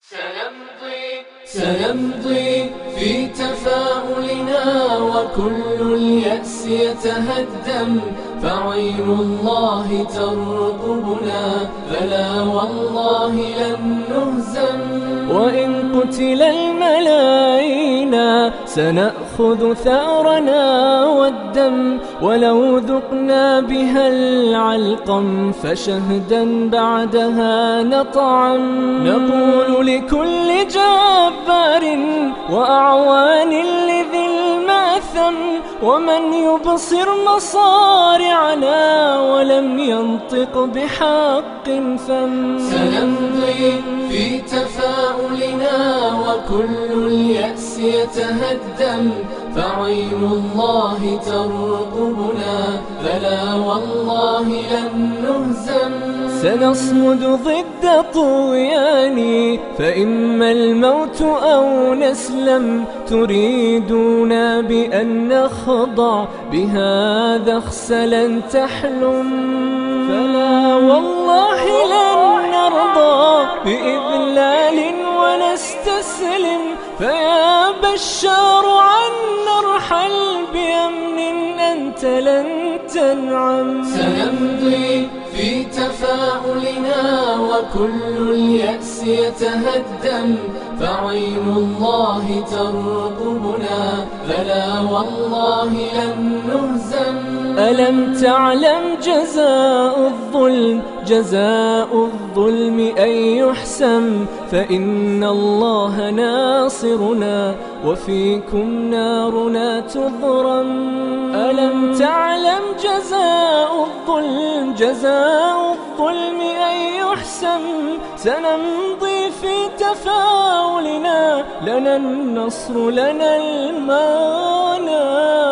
سنمضي في تفاؤلنا وكل اليأس يتهدم، فعين الله ترقبنا فلا والله لن نهزم. وإن قتل الملايين سنأخذ ثأرنا والدم، ولو ذقنا بها العلقم فشهدا بعدها نطعم. نقول لكل جبار وأعوان لذي الماثم، ومن يبصر مصارعنا ولم ينطق بحق فم. سنمضي في تفاؤلنا وكل اليأس يتهدم، فعين الله ترقبنا فلا والله لن نهزم. سنصمد ضد طغيان فإما الموت أو نسلم، تريدون بأن نخضع بهذا اخسلا تحلم، فلا والله لن نرضى بإذلال ونستسلم. فيا بشار عن نرحل بأمن أنت لن تنعم. سنمضي في تفاؤلنا وكل اليأس يتهدم، فعين الله ترقبنا فلا والله لن نهزم. ألم تعلم جزاء الظلم أن يحسم، فإن الله ناصرنا وفيكم نارنا تضرم. ألم تعلم جزاء الظلم أن يحسم، سنمضي في تفاؤلنا لنا النصر لنا المنى.